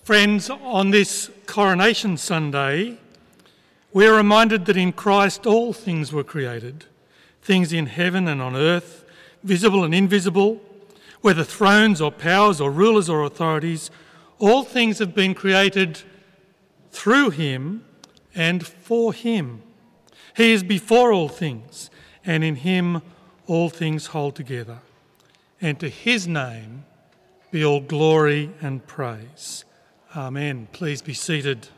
Friends, on this Coronation Sunday, we are reminded that in Christ all things were created, things in heaven and on earth, visible and invisible, whether thrones or powers or rulers or authorities, all things have been created through him and for him. He is before all things, and in him all things hold together. And to his name be all glory and praise. Amen. Please be seated.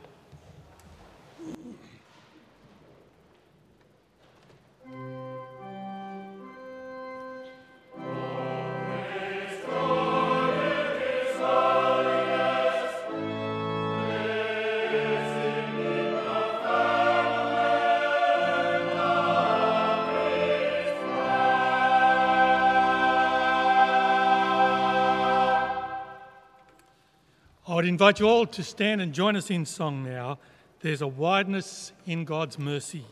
I would invite you all to stand and join us in song now. There's a wideness in God's mercy.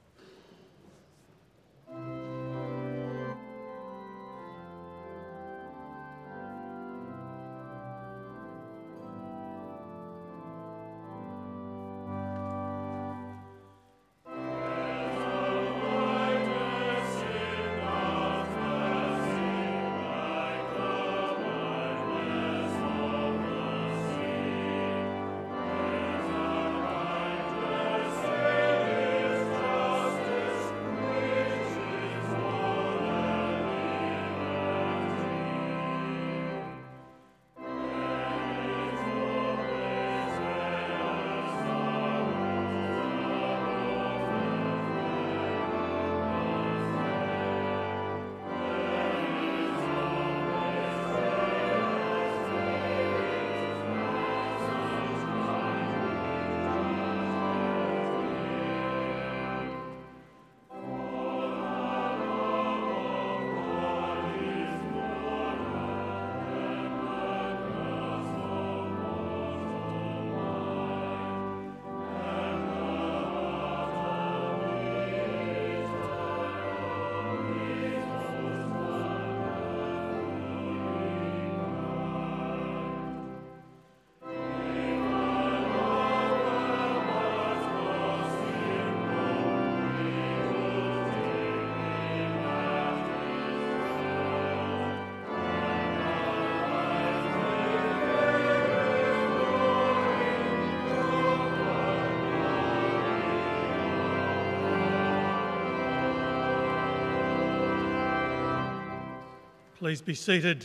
Please be seated.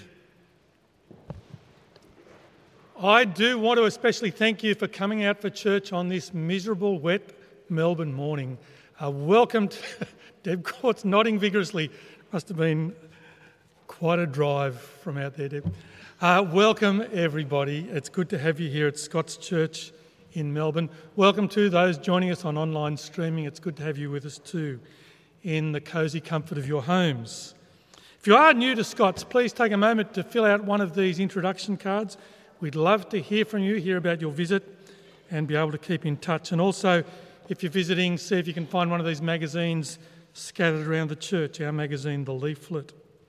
I do want to especially thank you for coming out for church on this miserable, wet Melbourne morning. Welcome to Deb Court's nodding vigorously. Must have been quite a drive from out there, Deb. Welcome, everybody. It's good to have you here at Scott's Church in Melbourne. Welcome to those joining us on online streaming. It's good to have you with us too in the cosy comfort of your homes. If you are new to Scott's, please take a moment to fill out one of these introduction cards. We'd love to hear from you, hear about your visit and be able to keep in touch. And also, if you're visiting, see if you can find one of these magazines scattered around the church, our magazine, The Leaflet.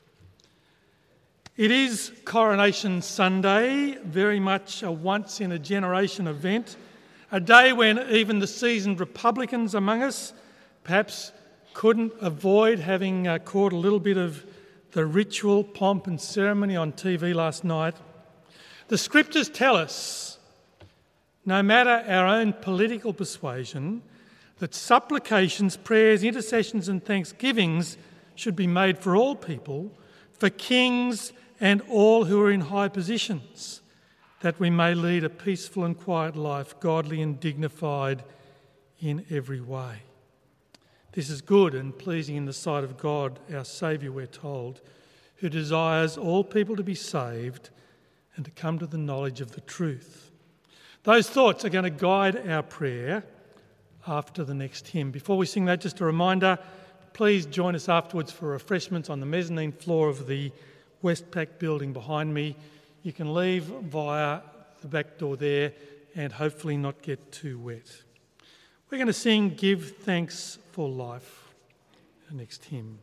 It is Coronation Sunday, very much a once-in-a-generation event, a day when even the seasoned Republicans among us perhaps couldn't avoid having caught a little bit of the ritual, pomp and ceremony on TV last night. The scriptures tell us, no matter our own political persuasion, that supplications, prayers, intercessions and thanksgivings should be made for all people, for kings and all who are in high positions, that we may lead a peaceful and quiet life, godly and dignified in every way. This is good and pleasing in the sight of God, our Saviour, we're told, who desires all people to be saved and to come to the knowledge of the truth. Those thoughts are going to guide our prayer after the next hymn. Before we sing that, just a reminder, please join us afterwards for refreshments on the mezzanine floor of the Westpac building behind me. You can leave via the back door there and hopefully not get too wet. We're going to sing Give Thanks for Life, the next hymn.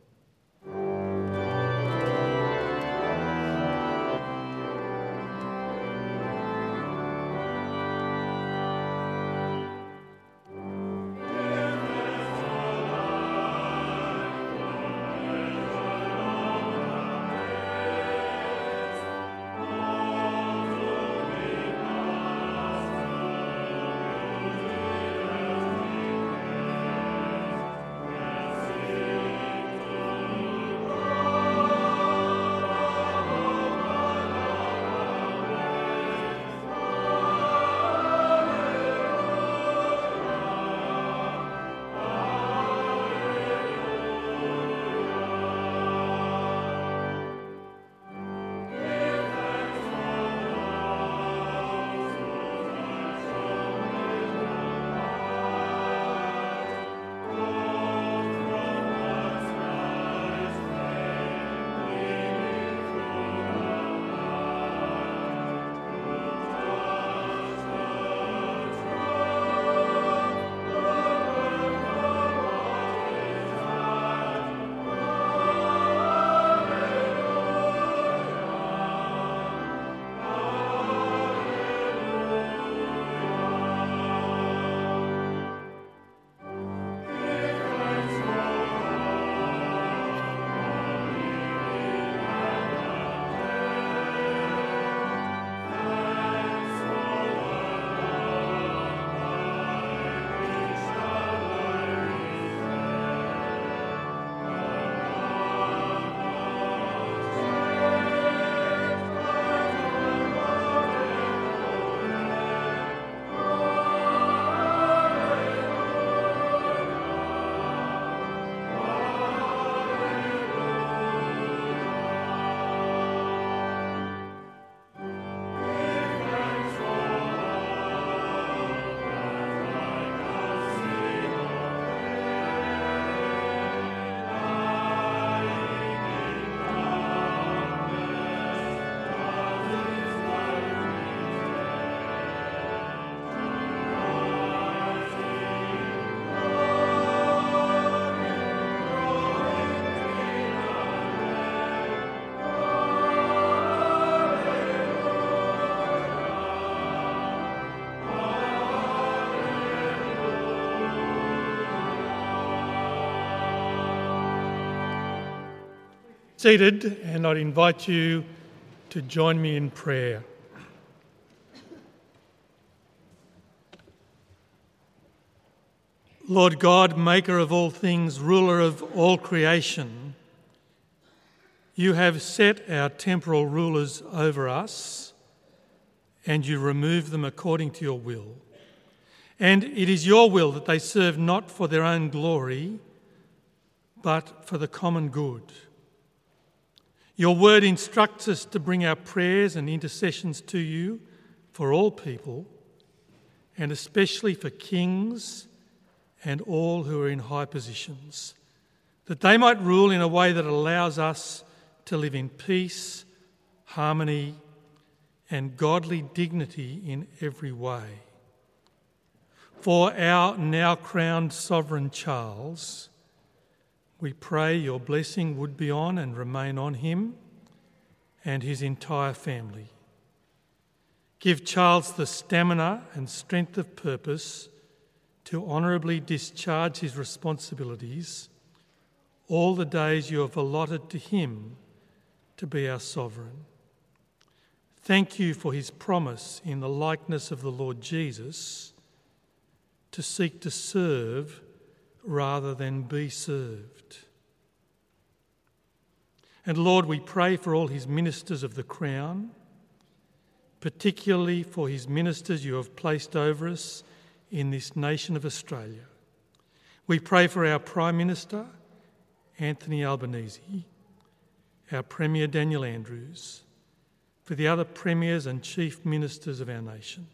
seated, and I'd invite you to join me in prayer. Lord God, maker of all things, ruler of all creation, you have set our temporal rulers over us, and you remove them according to your will. And it is your will that they serve not for their own glory, but for the common good. Your word instructs us to bring our prayers and intercessions to you for all people, and especially for kings and all who are in high positions, that they might rule in a way that allows us to live in peace, harmony, and godly dignity in every way. For our now crowned sovereign Charles, we pray your blessing would be on and remain on him and his entire family. Give Charles the stamina and strength of purpose to honourably discharge his responsibilities all the days you have allotted to him to be our sovereign. Thank you for his promise in the likeness of the Lord Jesus to seek to serve rather than be served. And Lord, we pray for all his ministers of the Crown, particularly for his ministers you have placed over us in this nation of Australia. We pray for our Prime Minister, Anthony Albanese, our Premier Daniel Andrews, for the other premiers and chief ministers of our nation.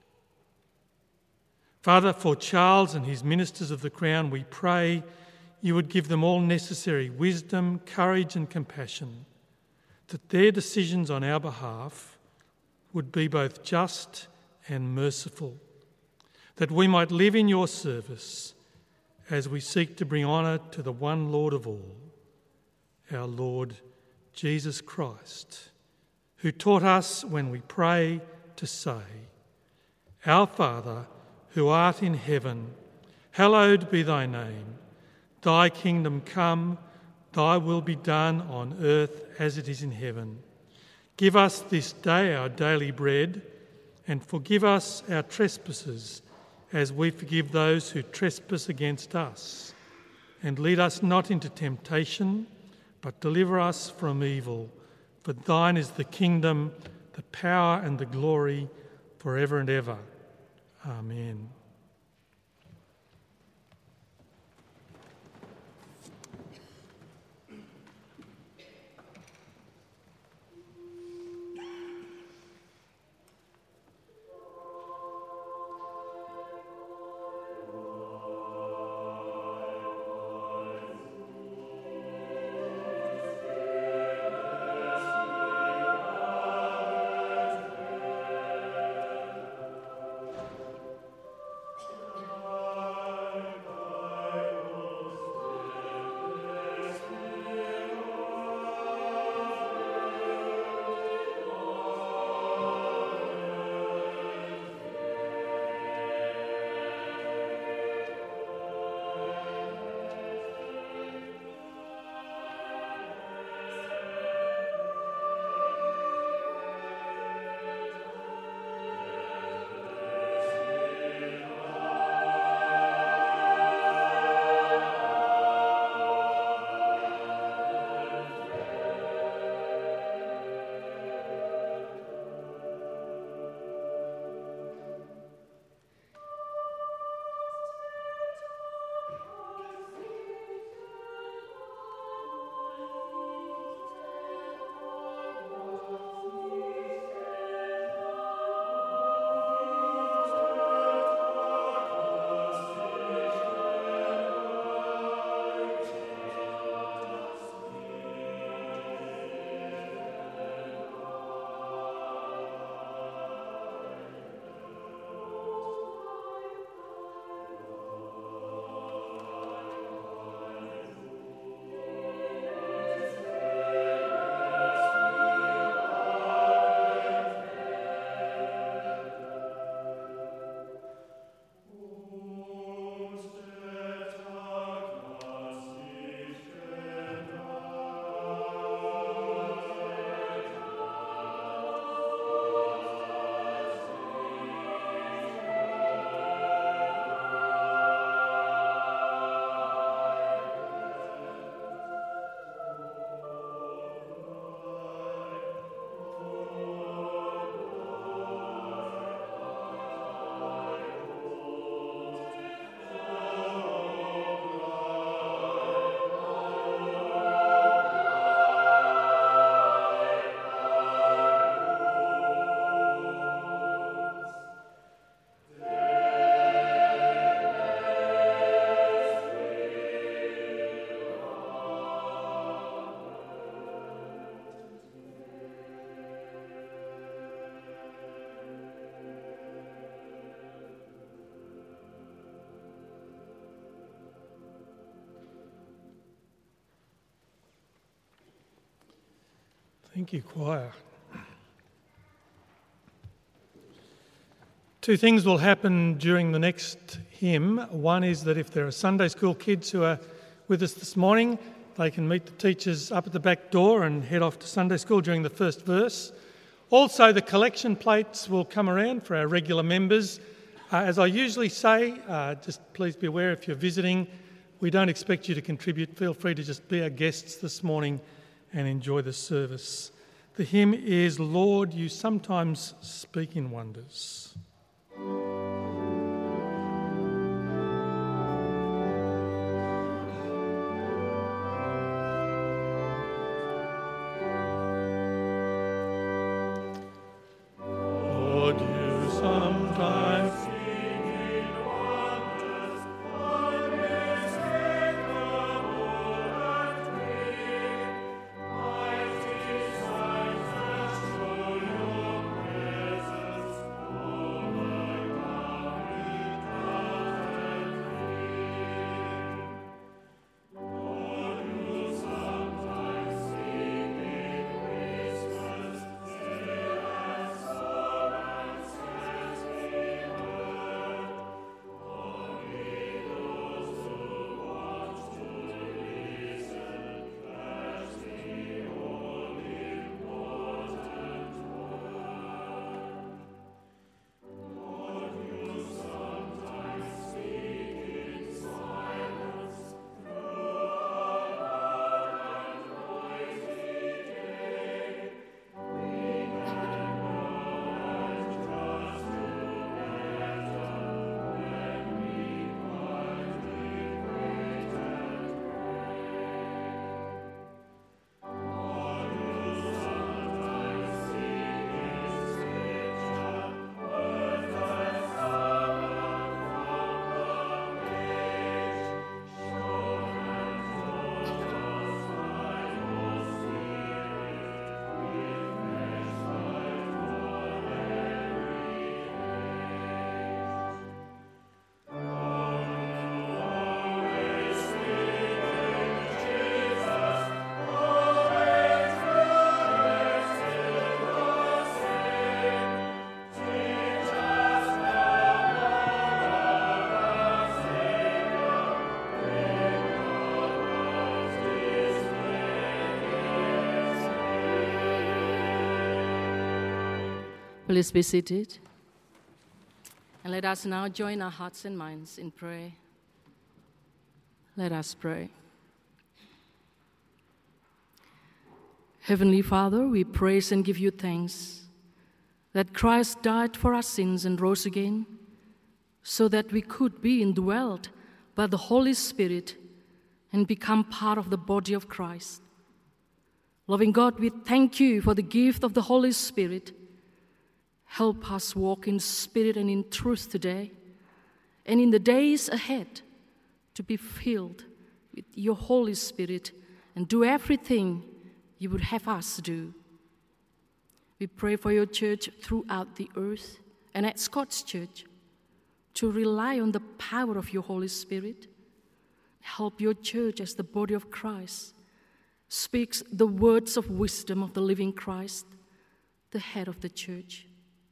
Father, for Charles and his ministers of the Crown, we pray you would give them all necessary wisdom, courage and compassion, that their decisions on our behalf would be both just and merciful, that we might live in your service as we seek to bring honour to the one Lord of all, our Lord Jesus Christ, who taught us when we pray to say, Our Father, who art in heaven, hallowed be thy name. Thy kingdom come, thy will be done on earth as it is in heaven. Give us this day our daily bread, and forgive us our trespasses, as we forgive those who trespass against us. And lead us not into temptation, but deliver us from evil. For thine is the kingdom, the power and the glory, forever and ever. Amen. Thank you, choir. Two things will happen during the next hymn. One is that if there are Sunday school kids who are with us this morning, they can meet the teachers up at the back door and head off to Sunday school during the first verse. Also, the collection plates will come around for our regular members. As I usually say, just please be aware if you're visiting, we don't expect you to contribute. Feel free to just be our guests this morning and enjoy the service. The hymn is "Lord, You Sometimes Speak in Wonders." Lord, you sometimes Please be seated. And let us now join our hearts and minds in prayer. Let us pray. Heavenly Father, we praise and give you thanks that Christ died for our sins and rose again so that we could be indwelt by the Holy Spirit and become part of the body of Christ. Loving God, we thank you for the gift of the Holy Spirit. Help us walk in spirit and in truth today and in the days ahead to be filled with your Holy Spirit and do everything you would have us do. We pray for your church throughout the earth and at Scott's Church to rely on the power of your Holy Spirit. Help your church as the body of Christ speaks the words of wisdom of the living Christ, the head of the church.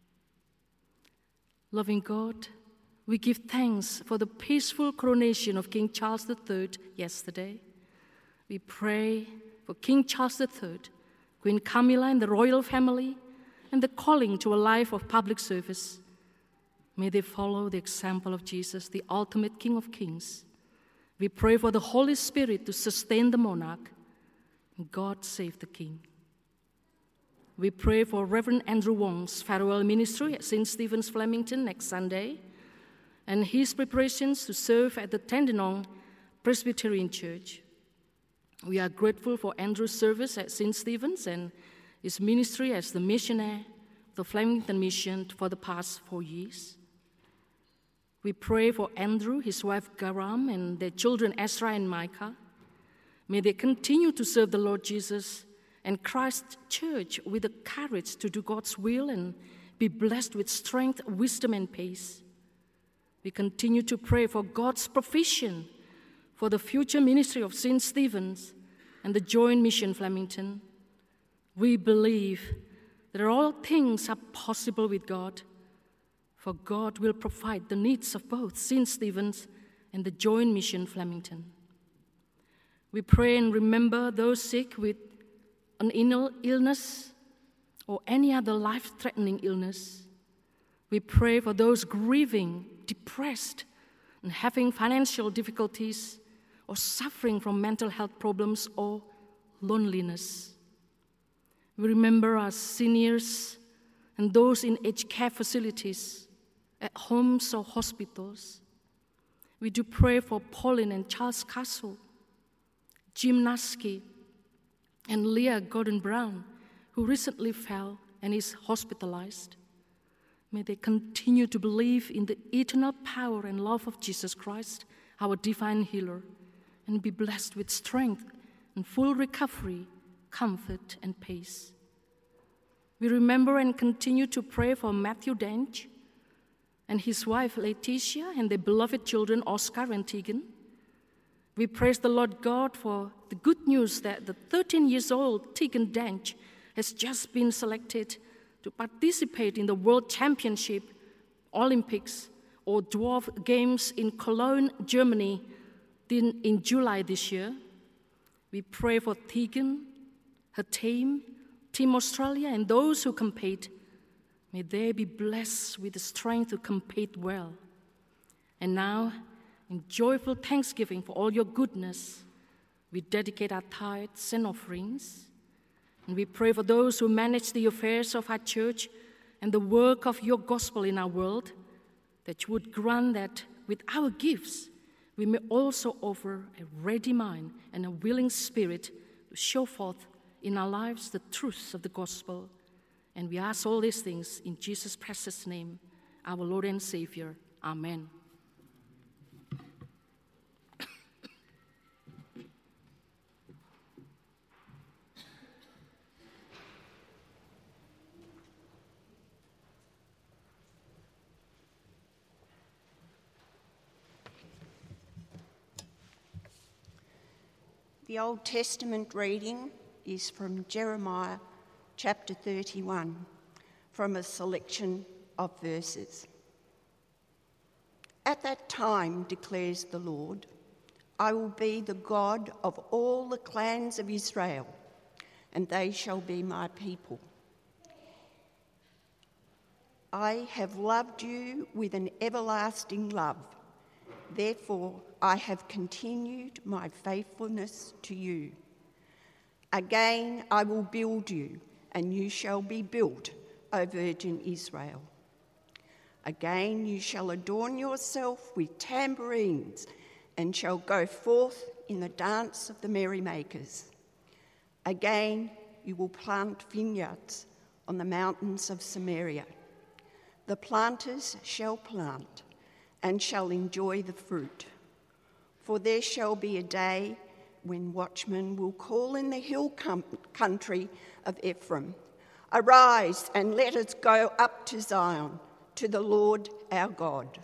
Loving God, we give thanks for the peaceful coronation of King Charles III yesterday. We pray for King Charles III, Queen Camilla and the royal family, and the calling to a life of public service. May they follow the example of Jesus, the ultimate King of Kings. We pray for the Holy Spirit to sustain the monarch. God save the King. We pray for Reverend Andrew Wong's farewell ministry at St. Stephen's, Flemington next Sunday, and his preparations to serve at the Dandenong Presbyterian Church. We are grateful for Andrew's service at St. Stephen's and his ministry as the missionary of the Flemington Mission for the past 4 years. We pray for Andrew, his wife Garam, and their children Ezra and Micah. May they continue to serve the Lord Jesus and Christ's church with the courage to do God's will and be blessed with strength, wisdom, and peace. We continue to pray for God's provision for the future ministry of St. Stephen's and the Joint Mission Flemington. We believe that all things are possible with God, for God will provide the needs of both St. Stephen's and the Joint Mission Flemington. We pray and remember those sick with an illness or any other life-threatening illness. We pray for those grieving, depressed, and having financial difficulties or suffering from mental health problems or loneliness. We remember our seniors and those in aged care facilities, at homes or hospitals. We do pray for Pauline and Charles Castle, Jim Naski, and Leah Gordon Brown, who recently fell and is hospitalized. May they continue to believe in the eternal power and love of Jesus Christ, our divine healer, and be blessed with strength and full recovery, comfort, and peace. We remember and continue to pray for Matthew Dench and his wife Letitia and their beloved children Oscar and Tegan. We praise the Lord God for the good news that the 13-year-old Tegan Dench has just been selected to participate in the World Championship, Olympics, or Dwarf Games in Cologne, Germany in July this year. We pray for Tegan, her team, Team Australia, and those who compete. May they be blessed with the strength to compete well. And now, in joyful thanksgiving for all your goodness, we dedicate our tithes and offerings. And we pray for those who manage the affairs of our church and the work of your gospel in our world, that you would grant that with our gifts, we may also offer a ready mind and a willing spirit to show forth in our lives the truths of the gospel. And we ask all these things in Jesus' precious name, our Lord and Savior. Amen. The Old Testament reading is from Jeremiah chapter 31, from a selection of verses. At that time, declares the Lord, I will be the God of all the clans of Israel, and they shall be my people. I have loved you with an everlasting love. Therefore, I have continued my faithfulness to you. Again, I will build you, and you shall be built, O Virgin Israel. Again, you shall adorn yourself with tambourines, and shall go forth in the dance of the merrymakers. Again, you will plant vineyards on the mountains of Samaria. The planters shall plant, and shall enjoy the fruit. For there shall be a day when watchmen will call in the hill country of Ephraim, Arise and let us go up to Zion, to the Lord our God.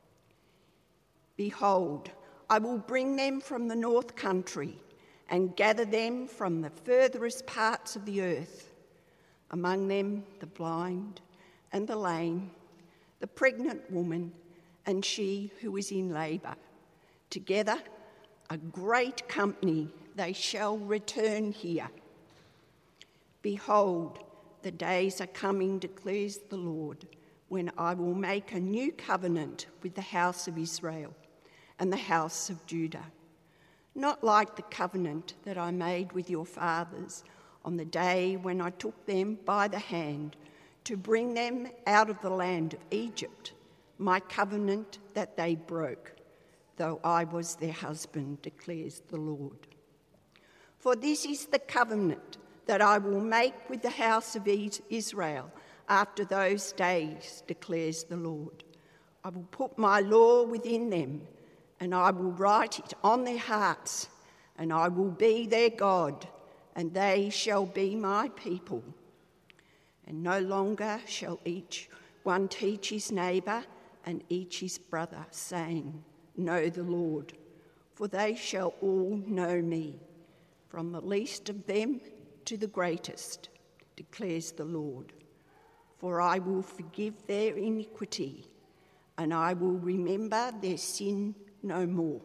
Behold, I will bring them from the north country and gather them from the furthest parts of the earth, among them the blind and the lame, the pregnant woman, and she who is in labour. Together, a great company, they shall return here. Behold, the days are coming, declares the Lord, when I will make a new covenant with the house of Israel and the house of Judah, not like the covenant that I made with your fathers on the day when I took them by the hand to bring them out of the land of Egypt, my covenant that they broke, though I was their husband, declares the Lord. For this is the covenant that I will make with the house of Israel after those days, declares the Lord. I will put my law within them, and I will write it on their hearts, and I will be their God, and they shall be my people. And no longer shall each one teach his neighbour and each his brother, saying, Know the Lord, for they shall all know me, from the least of them to the greatest. declares the Lord. For I will forgive their iniquity, and I will remember their sin no more.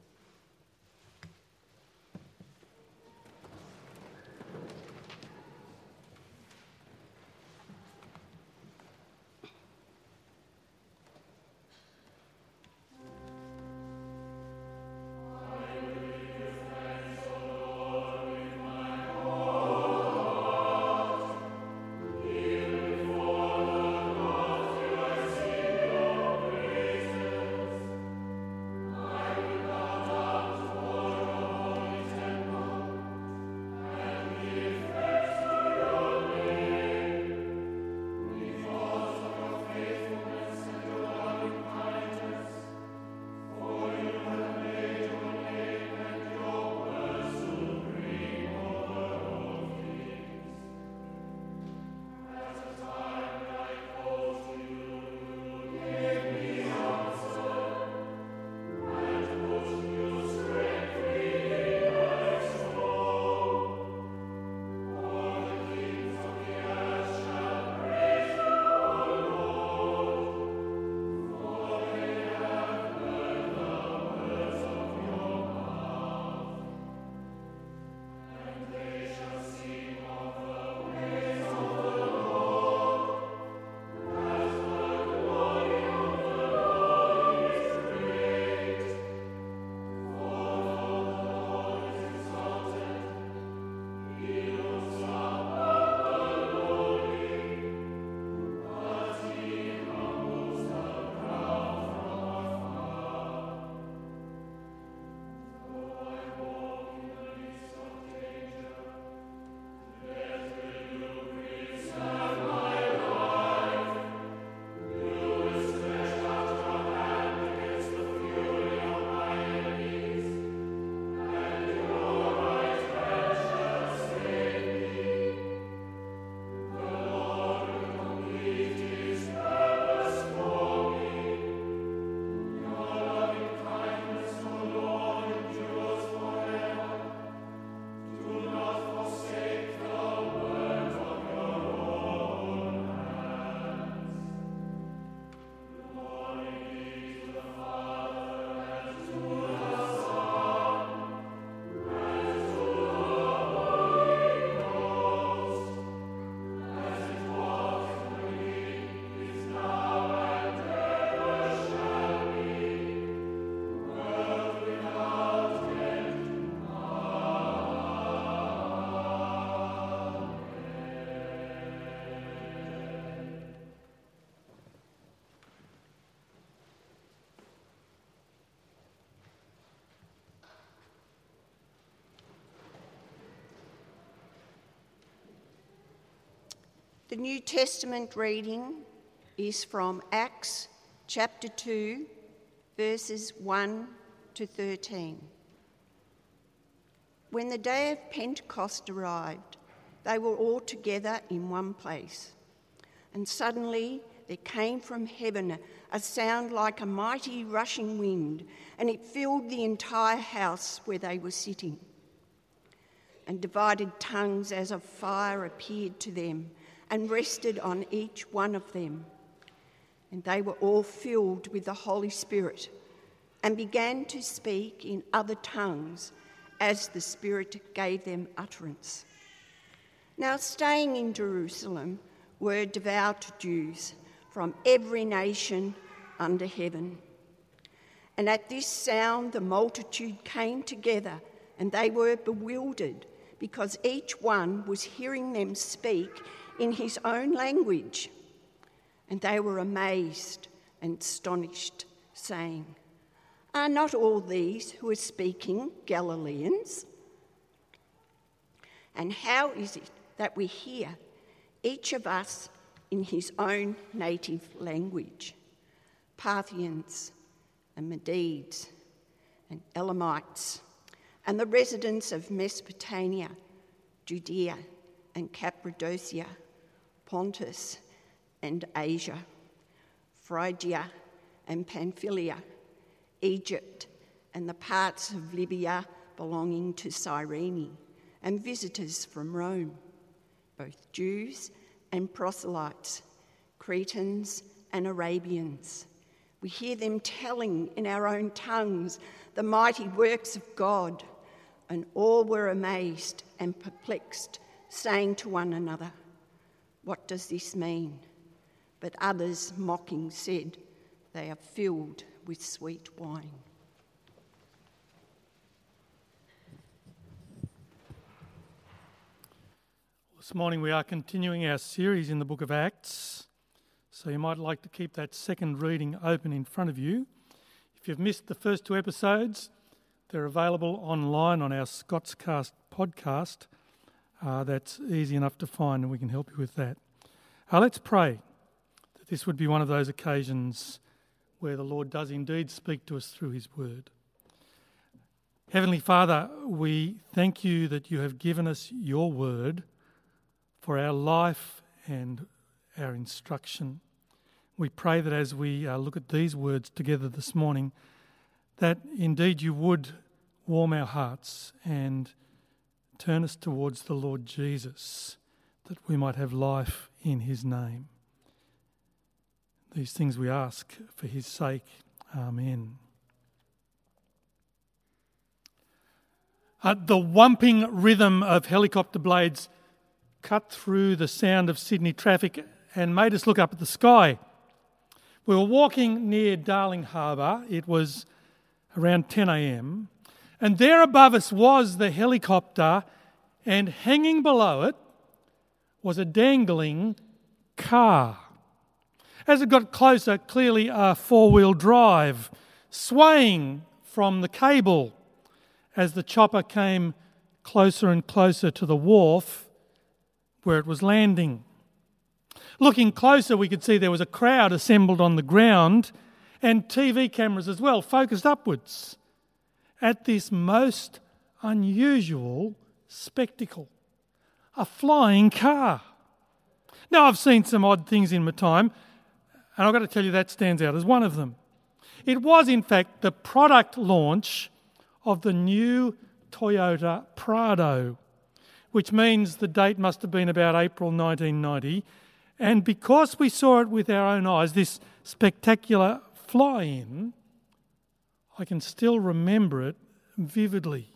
The New Testament reading is from Acts chapter 2, verses 1 to 13. When the day of Pentecost arrived, they were all together in one place. And suddenly there came from heaven a sound like a mighty rushing wind, and it filled the entire house where they were sitting. And divided tongues as of fire appeared to them and rested on each one of them. And they were all filled with the Holy Spirit and began to speak in other tongues as the Spirit gave them utterance. Now staying in Jerusalem were devout Jews from every nation under heaven. And at this sound the multitude came together, and they were bewildered, because each one was hearing them speak in his own language. And they were amazed and astonished, saying, "Are not all these who are speaking Galileans? And how is it that we hear, each of us in his own native language? Parthians and Medes and Elamites and the residents of Mesopotamia, Judea and Cappadocia, Pontus and Asia, Phrygia and Pamphylia, Egypt and the parts of Libya belonging to Cyrene, and visitors from Rome, both Jews and proselytes, Cretans and Arabians. We hear them telling in our own tongues the mighty works of God, and all were amazed and perplexed, saying to one another, "What does this mean?" But others, mocking, said, "They are filled with sweet wine." This morning we are continuing our series in the book of Acts, so you might like to keep that second reading open in front of you. If you've missed the first two episodes, they're available online on our Scotscast podcast. That's easy enough to find and we can help you with that. Let's pray that this would be one of those occasions where the Lord does indeed speak to us through his word. Heavenly Father, we thank you that you have given us your word for our life and our instruction. We pray that as we look at these words together this morning, that indeed you would warm our hearts and turn us towards the Lord Jesus, that we might have life in his name. These things we ask for his sake. Amen. The whumping rhythm of helicopter blades cut through the sound of Sydney traffic and made us look up at the sky. We were walking near Darling Harbour. It was around 10 a.m. and there above us was the helicopter, and hanging below it was a dangling car. As it got closer, clearly a four-wheel drive, swaying from the cable as the chopper came closer and closer to the wharf where it was landing. Looking closer, we could see there was a crowd assembled on the ground and TV cameras as well, focused upwards at this most unusual spectacle, a flying car. Now, I've seen some odd things in my time, and I've got to tell you that stands out as one of them. It was, in fact, the product launch of the new Toyota Prado, which means the date must have been about April 1990. And because we saw it with our own eyes, this spectacular fly-in, I can still remember it vividly.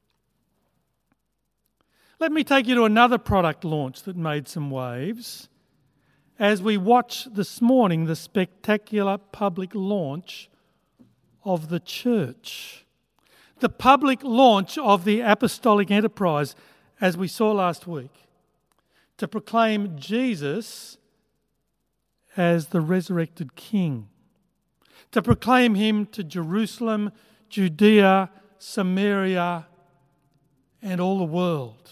Let me take you to another product launch that made some waves as we watch this morning the spectacular public launch of the church. The public launch of the apostolic enterprise, as we saw last week, to proclaim Jesus as the resurrected King, to proclaim him to Jerusalem, Judea, Samaria, and all the world.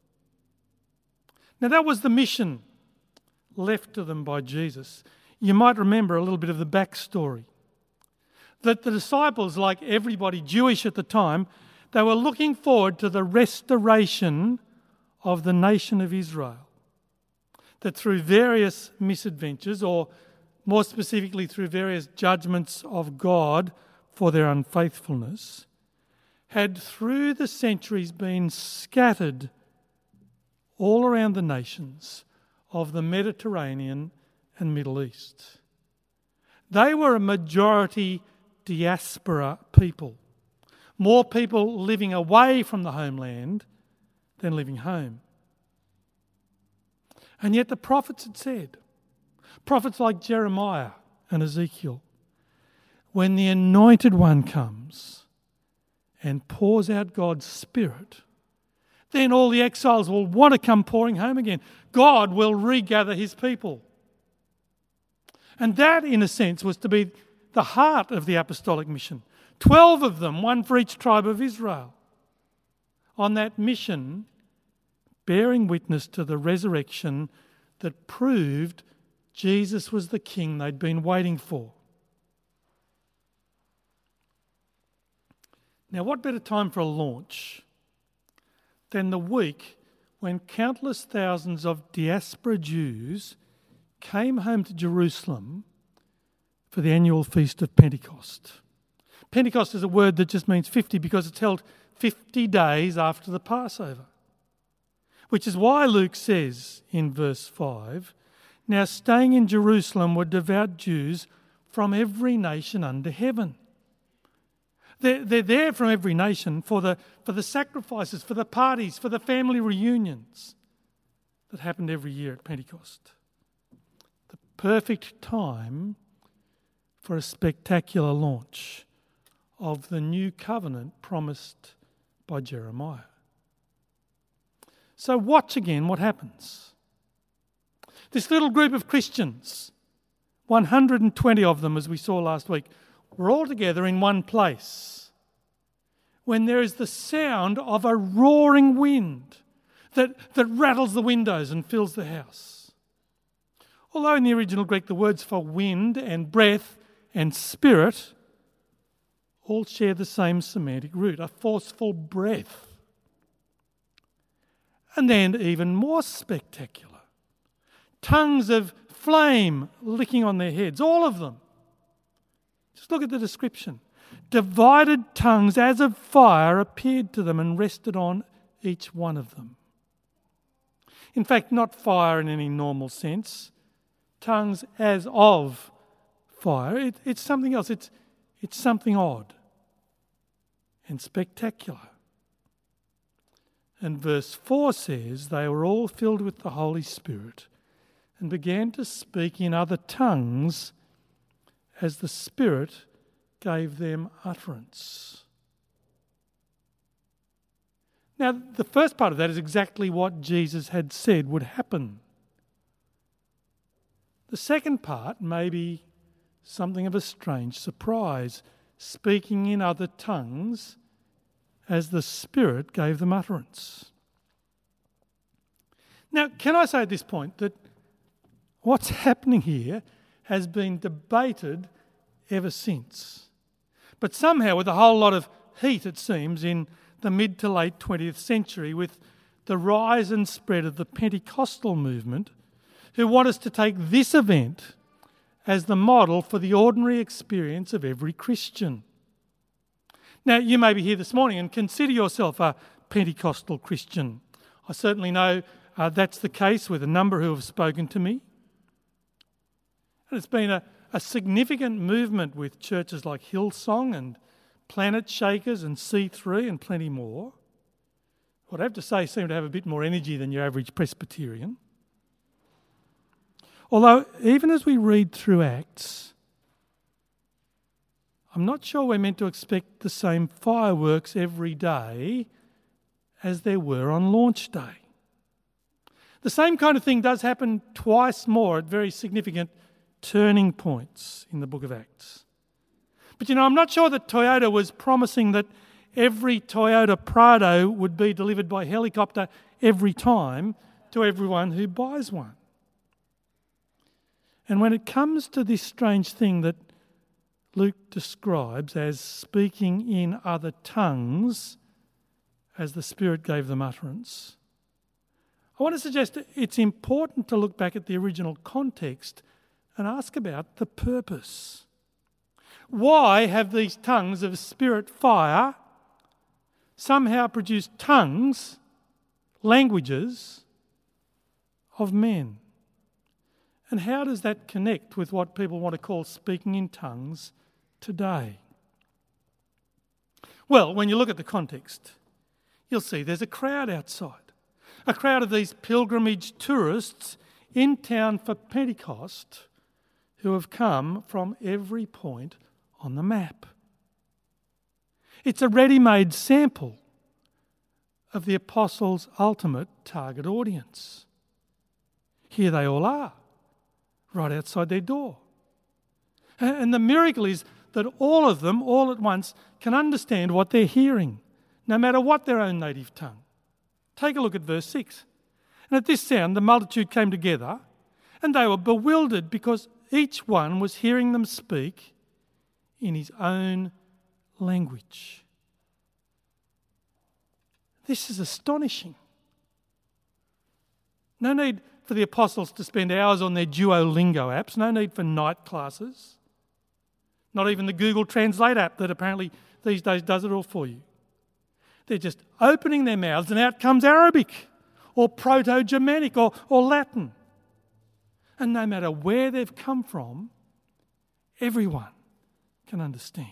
Now that was the mission left to them by Jesus. You might remember a little bit of the backstory. That the disciples, like everybody Jewish at the time, they were looking forward to the restoration of the nation of Israel. That through various misadventures, or more specifically through various judgments of God for their unfaithfulness, had through the centuries been scattered all around the nations of the Mediterranean and Middle East. They were a majority diaspora people, more people living away from the homeland than living home. And yet the prophets had said, prophets like Jeremiah and Ezekiel, when the Anointed One comes and pours out God's Spirit, then all the exiles will want to come pouring home again. God will regather his people. And that, in a sense, was to be the heart of the apostolic mission. 12 of them, one for each tribe of Israel, on that mission, bearing witness to the resurrection that proved Jesus was the King they'd been waiting for. Now, what better time for a launch than the week when countless thousands of diaspora Jews came home to Jerusalem for the annual feast of Pentecost. Pentecost is a word that just means 50 because it's held 50 days after the Passover. Which is why Luke says in verse 5, "Now staying in Jerusalem were devout Jews from every nation under heaven." They're there from every nation for the sacrifices, for the parties, for the family reunions that happened every year at Pentecost. The perfect time for a spectacular launch of the new covenant promised by Jeremiah. So watch again what happens. This little group of Christians, 120 of them as we saw last week, were all together in one place when there is the sound of a roaring wind that rattles the windows and fills the house. Although in the original Greek the words for wind and breath and spirit all share the same semantic root, a forceful breath. And then even more spectacular, tongues of flame licking on their heads, all of them. Just look at the description. Divided tongues as of fire appeared to them and rested on each one of them. In fact, not fire in any normal sense. Tongues as of fire. It's something else. It's something odd and spectacular. And verse 4 says, "They were all filled with the Holy Spirit and began to speak in other tongues as the Spirit gave them utterance." Now, the first part of that is exactly what Jesus had said would happen. The second part may be something of a strange surprise, speaking in other tongues as the Spirit gave them utterance. Now, can I say at this point that what's happening here has been debated ever since. But somehow, with a whole lot of heat, it seems, in the mid to late 20th century, with the rise and spread of the Pentecostal movement, who want us to take this event as the model for the ordinary experience of every Christian. Now, you may be here this morning and consider yourself a Pentecostal Christian. I certainly know that's the case with a number who have spoken to me. And it's been a significant movement with churches like Hillsong and Planet Shakers and C3 and plenty more. What I have to say seem to have a bit more energy than your average Presbyterian. Although, even as we read through Acts, I'm not sure we're meant to expect the same fireworks every day as there were on launch day. The same kind of thing does happen twice more at very significant turning points in the book of Acts. But I'm not sure that Toyota was promising that every Toyota Prado would be delivered by helicopter every time to everyone who buys one. And when it comes to this strange thing that Luke describes as speaking in other tongues as the Spirit gave them utterance, I want to suggest it's important to look back at the original context and ask about the purpose. Why have these tongues of Spirit fire somehow produced tongues, languages of men? And how does that connect with what people want to call speaking in tongues today? Well, when you look at the context, you'll see there's a crowd outside. A crowd of these pilgrimage tourists in town for Pentecost who have come from every point on the map. It's a ready-made sample of the apostles' ultimate target audience. Here they all are, right outside their door. And the miracle is that all of them, all at once, can understand what they're hearing, no matter what their own native tongue. Take a look at verse 6. And at this sound, the multitude came together, and they were bewildered because each one was hearing them speak in his own language. This is astonishing. No need for the apostles to spend hours on their Duolingo apps. No need for night classes. Not even the Google Translate app that apparently these days does it all for you. They're just opening their mouths and out comes Arabic or Proto-Germanic or Latin. And no matter where they've come from, everyone can understand.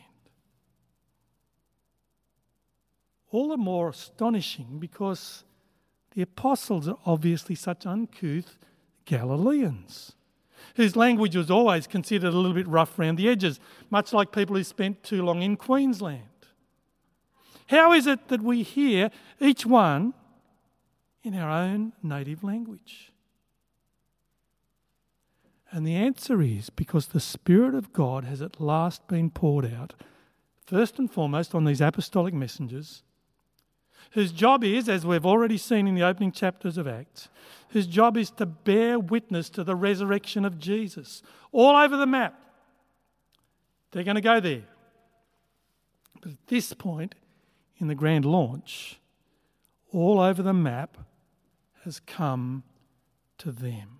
All the more astonishing because the apostles are obviously such uncouth Galileans, whose language was always considered a little bit rough around the edges, much like people who spent too long in Queensland. How is it that we hear each one in our own native language? And the answer is because the Spirit of God has at last been poured out, first and foremost on these apostolic messengers, whose job is, as we've already seen in the opening chapters of Acts, whose job is to bear witness to the resurrection of Jesus all over the map. They're going to go there. But at this point in the grand launch, all over the map has come to them.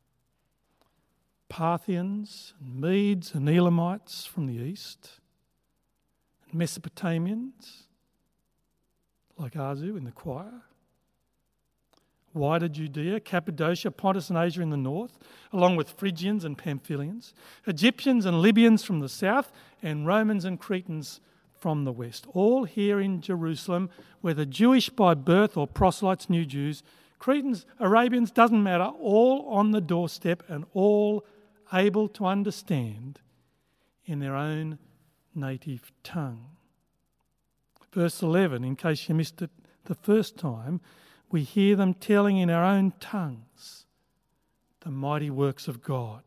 Parthians and Medes and Elamites from the east, and Mesopotamians like Azu in the choir, wider Judea, Cappadocia, Pontus and Asia in the north, along with Phrygians and Pamphylians, Egyptians and Libyans from the south, and Romans and Cretans from the west, all here in Jerusalem, whether Jewish by birth or proselytes, new Jews, Cretans, Arabians, doesn't matter, all on the doorstep and all able to understand in their own native tongue. Verse 11, in case you missed it the first time, we hear them telling in our own tongues the mighty works of God.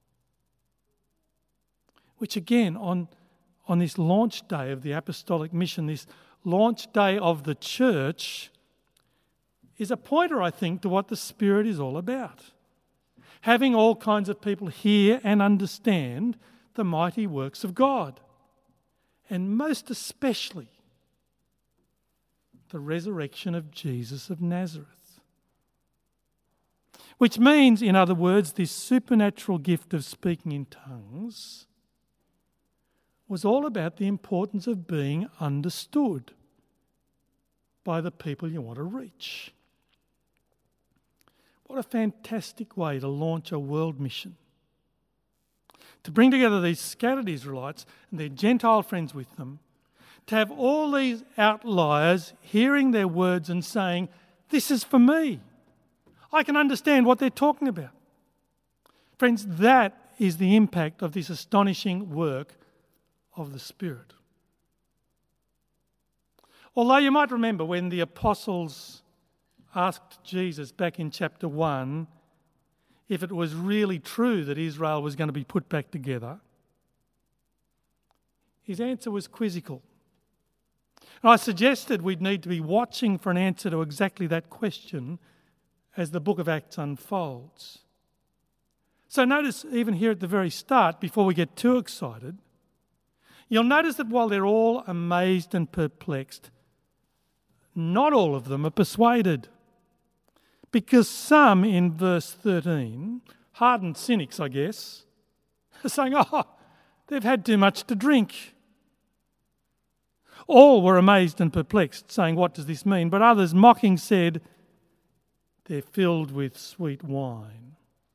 Which again, on this launch day of the apostolic mission, this launch day of the church, is a pointer, I think, to what the Spirit is all about. Having all kinds of people hear and understand the mighty works of God. And most especially, the resurrection of Jesus of Nazareth. Which means, in other words, this supernatural gift of speaking in tongues was all about the importance of being understood by the people you want to reach. What a fantastic way to launch a world mission. To bring together these scattered Israelites and their Gentile friends with them, to have all these outliers hearing their words and saying, "This is for me. I can understand what they're talking about." Friends, that is the impact of this astonishing work of the Spirit. Although you might remember when the apostles asked Jesus back in chapter 1 if it was really true that Israel was going to be put back together, his answer was quizzical. And I suggested we'd need to be watching for an answer to exactly that question as the book of Acts unfolds. So notice even here at the very start, before we get too excited, you'll notice that while they're all amazed and perplexed, not all of them are persuaded. Because some, in verse 13, hardened cynics, I guess, are saying, they've had too much to drink. All were amazed and perplexed, saying, "What does this mean?" But others, mocking, said, "They're filled with sweet wine."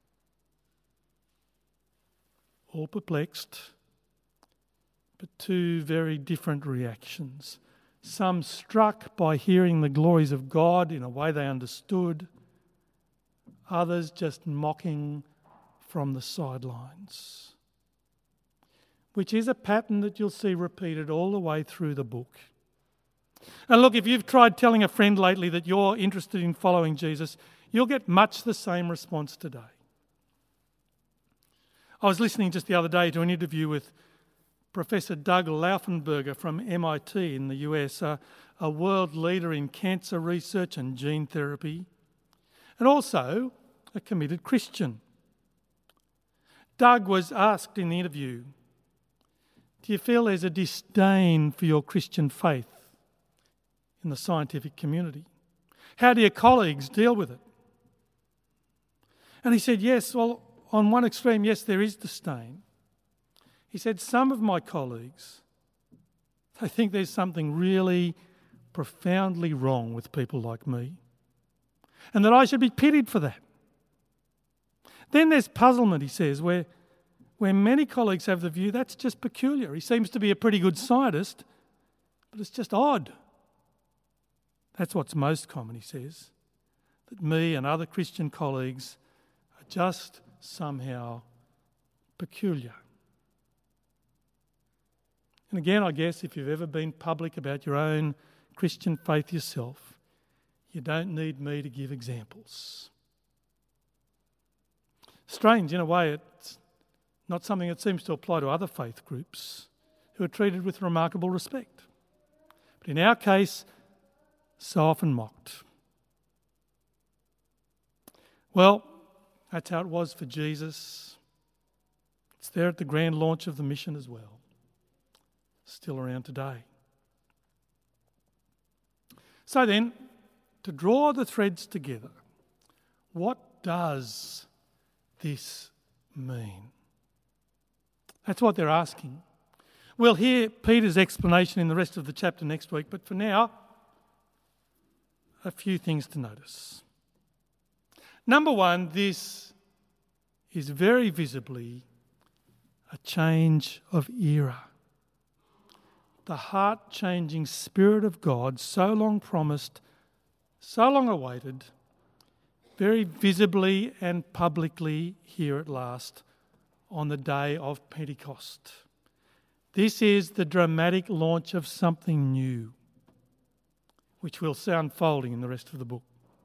All perplexed, but two very different reactions. Some struck by hearing the glories of God in a way they understood, others just mocking from the sidelines. Which is a pattern that you'll see repeated all the way through the book. And look, if you've tried telling a friend lately that you're interested in following Jesus, you'll get much the same response today. I was listening just the other day to an interview with Professor Doug Laufenberger from MIT in the US, a world leader in cancer research and gene therapy, and also a committed Christian. Doug was asked in the interview, "Do you feel there's a disdain for your Christian faith in the scientific community? How do your colleagues deal with it?" And he said, yes, well, on one extreme, yes, there is disdain. He said, some of my colleagues, they think there's something really profoundly wrong with people like me. and that I should be pitied for that. Then there's puzzlement, he says, where many colleagues have the view that's just peculiar. He seems to be a pretty good scientist, but it's just odd. That's what's most common, he says, that me and other Christian colleagues are just somehow peculiar. And again, I guess if you've ever been public about your own Christian faith yourself, you don't need me to give examples. Strange, in a way, it's not something that seems to apply to other faith groups who are treated with remarkable respect. But in our case, so often mocked. Well, that's how it was for Jesus. It's there at the grand launch of the mission as well. Still around today. So then, to draw the threads together, what does this mean? That's what they're asking. We'll hear Peter's explanation in the rest of the chapter next week, but for now, a few things to notice. Number one, this is very visibly a change of era. The heart-changing Spirit of God, so long promised, so long awaited, very visibly and publicly here at last on the day of Pentecost. This is the dramatic launch of something new, which we'll see unfolding in the rest of the book.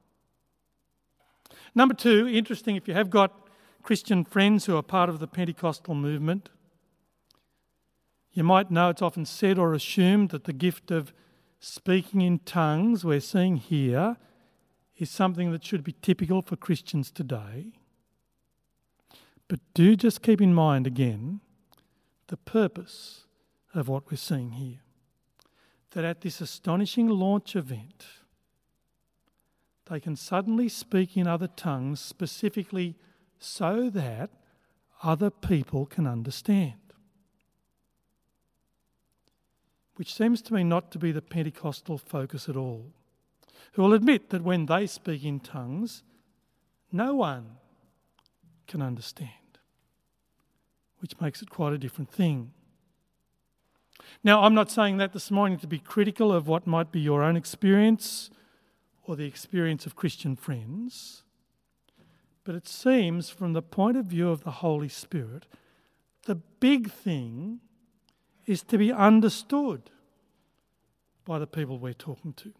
Number two, interesting, if you have got Christian friends who are part of the Pentecostal movement, you might know it's often said or assumed that the gift of speaking in tongues we're seeing here is something that should be typical for Christians today. But do just keep in mind again the purpose of what we're seeing here. That at this astonishing launch event, they can suddenly speak in other tongues specifically so that other people can understand. Which seems to me not to be the Pentecostal focus at all, who will admit that when they speak in tongues, no one can understand, which makes it quite a different thing. Now, I'm not saying that this morning to be critical of what might be your own experience or the experience of Christian friends, but it seems from the point of view of the Holy Spirit, the big thing is to be understood by the people we're talking to.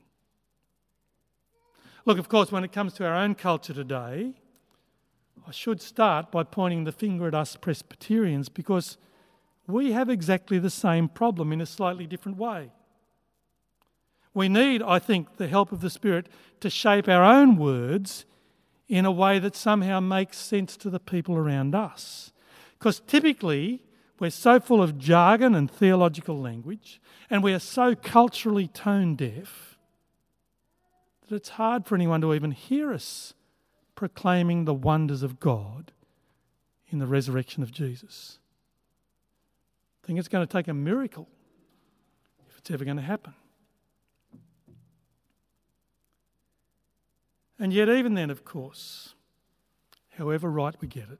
Look, of course, when it comes to our own culture today, I should start by pointing the finger at us Presbyterians because we have exactly the same problem in a slightly different way. We need, I think, the help of the Spirit to shape our own words in a way that somehow makes sense to the people around us. Because typically, we're so full of jargon and theological language, and we are so culturally tone deaf that it's hard for anyone to even hear us proclaiming the wonders of God in the resurrection of Jesus. I think it's going to take a miracle if it's ever going to happen. And yet even then, of course, however right we get it,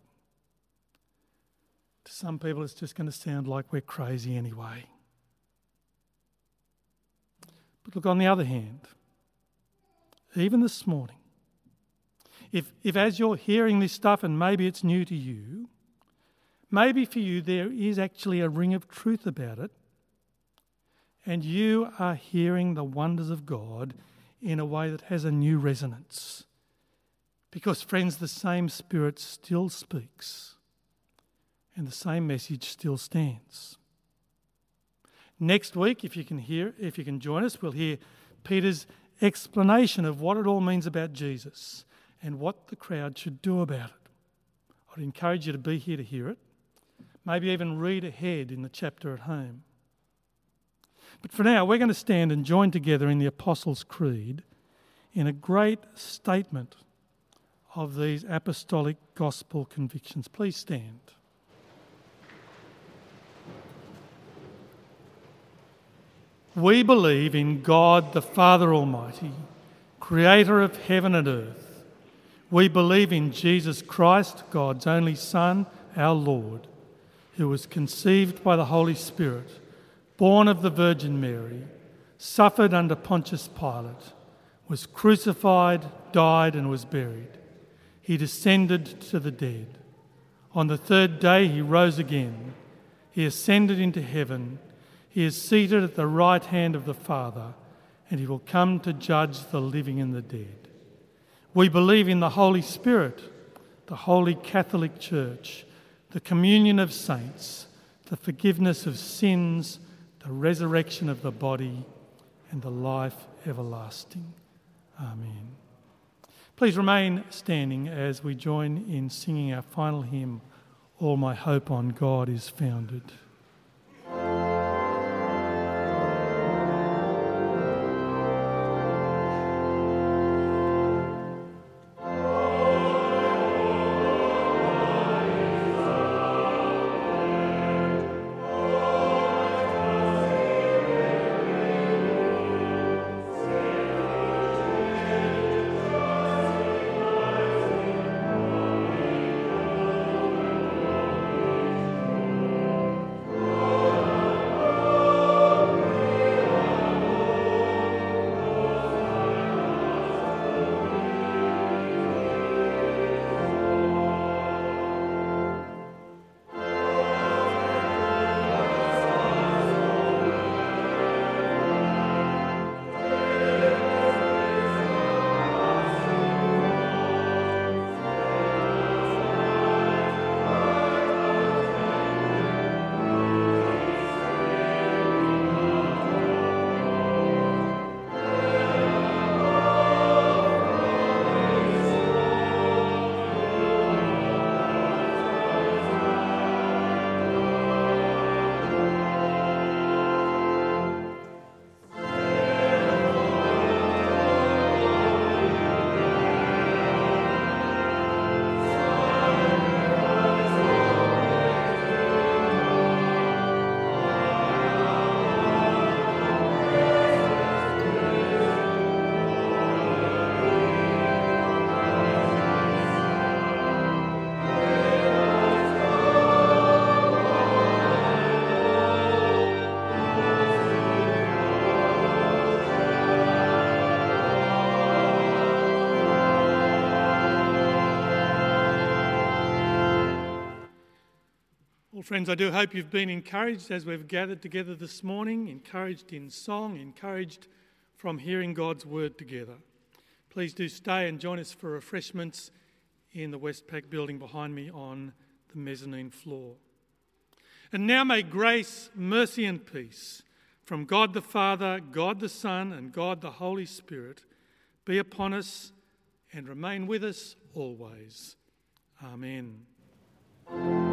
to some people it's just going to sound like we're crazy anyway. But look, on the other hand, even this morning, if as you're hearing this stuff and maybe it's new to you, maybe for you there is actually a ring of truth about it, and you are hearing the wonders of God in a way that has a new resonance. Because, friends, the same Spirit still speaks and the same message still stands. Next week, if you can join us, we'll hear Peter's explanation of what it all means about Jesus and what the crowd should do about it. I'd encourage you to be here to hear it. Maybe even read ahead in the chapter at home. But for now, we're going to stand and join together in the Apostles' Creed in a great statement of these apostolic gospel convictions. Please stand. We believe in God the Father Almighty, creator of heaven and earth, We believe in Jesus Christ, God's only Son, our Lord, who was conceived by the Holy Spirit, born of the Virgin Mary, suffered under Pontius Pilate, was crucified, died and was buried. He descended to the dead. On the third day he rose again. He ascended into heaven. He is seated at the right hand of the Father, and he will come to judge the living and the dead. We believe in the Holy Spirit, the Holy Catholic Church, the communion of saints, the forgiveness of sins, the resurrection of the body, and the life everlasting. Amen. Please remain standing as we join in singing our final hymn, All My Hope on God is Founded. Well, friends, I do hope you've been encouraged as we've gathered together this morning, encouraged in song, encouraged from hearing God's word together. Please do stay and join us for refreshments in the Westpac building behind me on the mezzanine floor. And now may grace, mercy and peace from God the Father, God the Son and God the Holy Spirit be upon us and remain with us always. Amen.